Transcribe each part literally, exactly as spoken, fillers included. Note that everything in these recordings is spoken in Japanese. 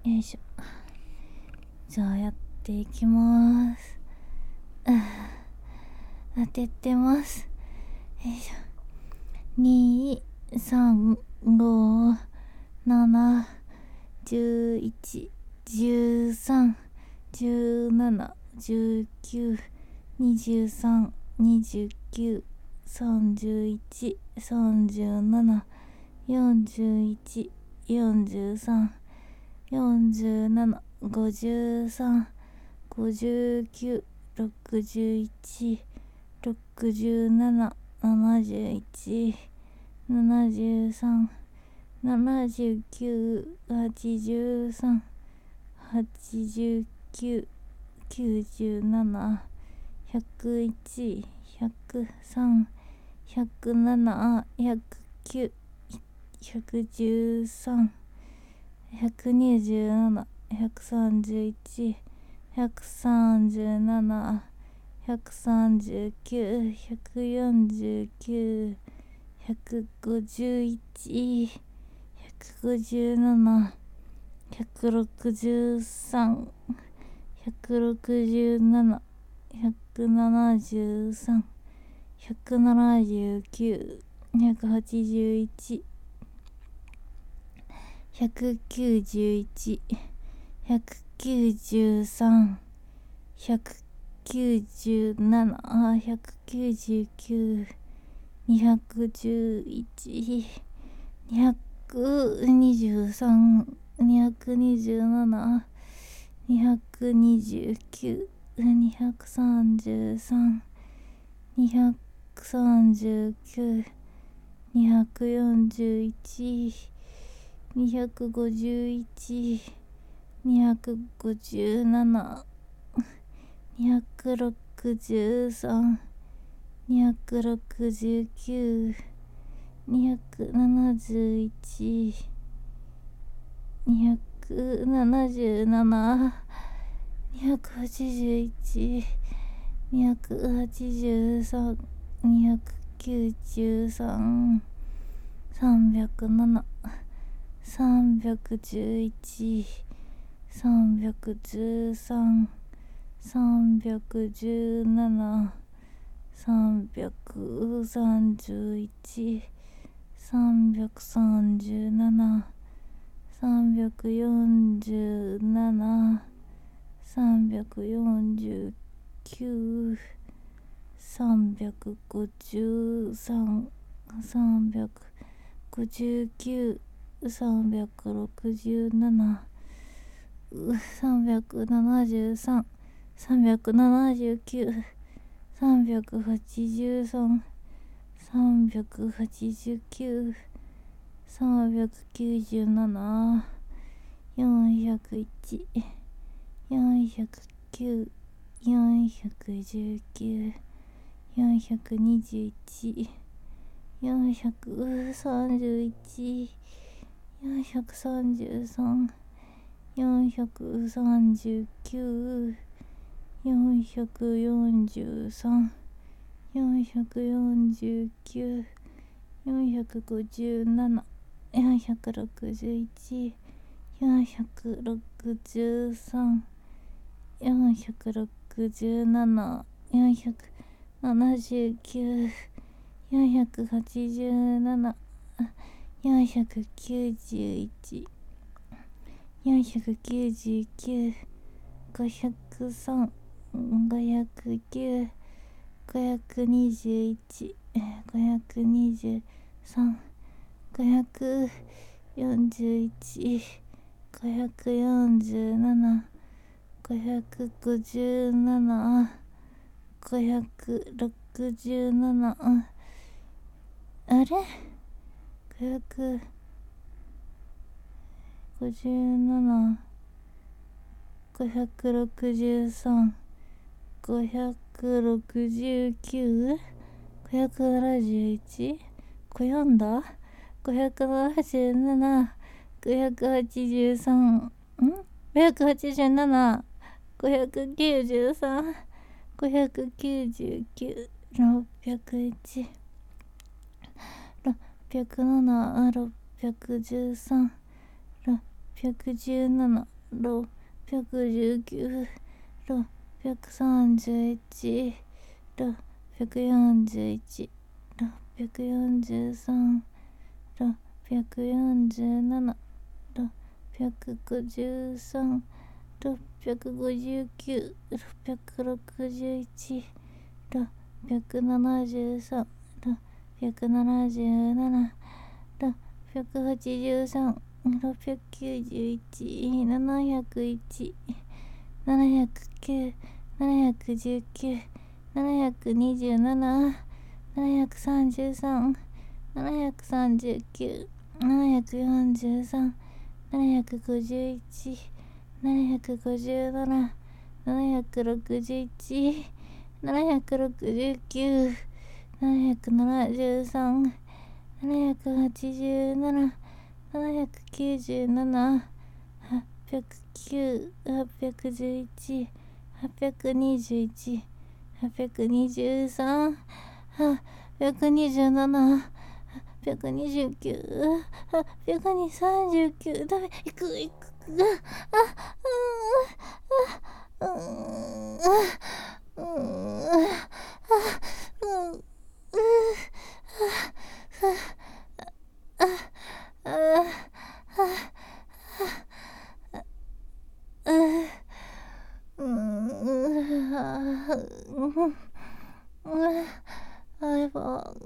よいしょ。じゃあやっていきます。当ててます。よいしょ。に、さん、ご、なな、じゅういち、じゅうさん、じゅうなな、じゅうきゅう、にじゅうさん、にじゅうきゅう、さんじゅういち、さんじゅうなな、よんじゅういち、よんじゅうさん、よんじゅうなな、ごじゅうさん、ごじゅうきゅう、ろくじゅういち、ろくじゅうなな、ななじゅういち、ななじゅうさん、ななじゅうきゅう、はちじゅうさん、はちじゅうきゅう、きゅうじゅうなな、ひゃくいち、ひゃくさん、ひゃくなな、ひゃくきゅう、ひゃくじゅうさん、ひゃくにじゅうなな、ひゃくさんじゅういち、ひゃくさんじゅうなな、ひゃくさんじゅうきゅう、ひゃくよんじゅうきゅう、ひゃくごじゅういち、ひゃくごじゅうなな、ひゃくろくじゅうさん、ひゃくろくじゅうなな、ひゃくななじゅうさん、ひゃくななじゅうきゅう、ひゃくはちじゅういち、ひゃくきゅうじゅういち、ひゃくきゅうじゅうさん、ひゃくきゅうじゅうなな、ひゃくきゅうじゅうきゅう、にひゃくじゅういち、にひゃくにじゅうさん、にひゃくにじゅうなな、にひゃくにじゅうきゅう、にひゃくさんじゅうさん、にひゃくさんじゅうきゅう、にひゃくよんじゅういち、にひゃくごじゅういち、にひゃくごじゅうなな、にひゃくろくじゅうさん、にひゃくろくじゅうきゅう、にひゃくななじゅういち、にひゃくななじゅうなな、にひゃくはちじゅういち、にひゃくはちじゅうさん、にひゃくきゅうじゅうさん、さんびゃくなな、さんびゃくじゅういち、さんびゃくじゅうさん、さんびゃくじゅうなな、さんびゃくさんじゅういち、さんびゃくさんじゅうなな、さんびゃくよんじゅうなな、さんびゃくよんじゅうきゅう、さんびゃくごじゅうさん、さんびゃくごじゅうきゅう、さんびゃくろくじゅうなな、さんびゃくななじゅうさん、さんびゃくななじゅうきゅう、さんびゃくはちじゅうさん、さんびゃくはちじゅうきゅう、さんびゃくきゅうじゅうなな、よんひゃくいち、よんひゃくきゅう、よんひゃくじゅうきゅう、よんひゃくにじゅういち、よんひゃくさんじゅういち、よんひゃくさんじゅうさん、よんひゃくさんじゅうきゅう、よんひゃくよんじゅうさん、よんひゃくよんじゅうきゅう、よんひゃくごじゅうなな、よんひゃくろくじゅういち、よんひゃくろくじゅうさん、よんひゃくろくじゅうなな、よんひゃくななじゅうきゅう、よんひゃくはちじゅうなな、よんひゃくきゅうじゅういち、よんひゃくきゅうじゅうきゅう、ごひゃくさん、ごひゃくきゅう、ごひゃくにじゅういち、ごひゃくにじゅうさん、ごひゃくよんじゅういち、ごひゃくよんじゅうなな、ごひゃくごじゅうなな、ごひゃくろくじゅうなな、あれ ?ごひゃくごじゅうなな、ごひゃくろくじゅうさん、ごひゃくろくじゅうきゅう、ごひゃくななじゅういち、これ読んだ ?ごひゃくななじゅうなな、ごひゃくはちじゅうさん、ん ?ごひゃくはちじゅうなな、ごひゃくきゅうじゅうさん、ごひゃくきゅうじゅうきゅう、ろっぴゃくいち、ろっぴゃくなな、ろっぴゃくじゅうさん、ろっぴゃくじゅうなな、 ろっぴゃくじゅうきゅう、ろっぴゃくさんじゅういち、ろっぴゃくよんじゅういち、ろっぴゃくよんじゅうさん、ろっぴゃくよんじゅうなな、ろっぴゃくごじゅうさん、ろっぴゃくごじゅうきゅう、ろっぴゃくろくじゅういち、ろっぴゃくななじゅうさん、ろっぴゃくななじゅうなな、ろっぴゃくはちじゅうさん、ろっぴゃくきゅうじゅういち、ななひゃくいち、ななひゃくきゅう、ななひゃくじゅうきゅう、ななひゃくにじゅうなな、ななひゃくさんじゅうさん、ななひゃくさんじゅうきゅう、ななひゃくよんじゅうさん、ななひゃくごじゅういち、ななひゃくごじゅうなな、ななひゃくろくじゅういち、ななひゃくろくじゅうきゅう、ななひゃくななじゅうさん、ななひゃくはちじゅうなな、ななひゃくきゅうじゅうなな、はっぴゃくきゅう、はっぴゃくじゅういち、はっぴゃくにじゅういち、はっぴゃくにじゅうさん、はっぴゃくにじゅうなな、はっぴゃくにじゅうきゅう、はっぴゃくさんじゅうきゅう、ダメ、いくいく、あ、あ、うん、うん、うん、うん、うん、うん、うん、うん、あ、やば、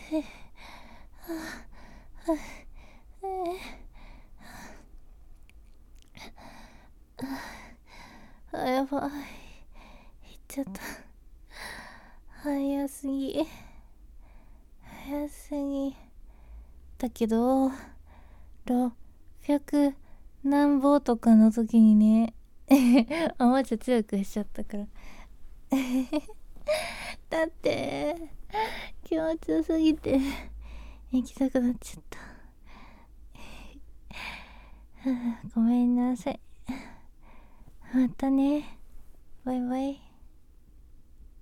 あ、やばい、行っちゃった。早すぎ、早すぎ。だけど、ろっぴゃく何歩とかの時にね、あ、まちゃ強くしちゃったから。だって、気持ちよすぎて、行きたくなっちゃった。ごめんなさい。またね。バイバイ。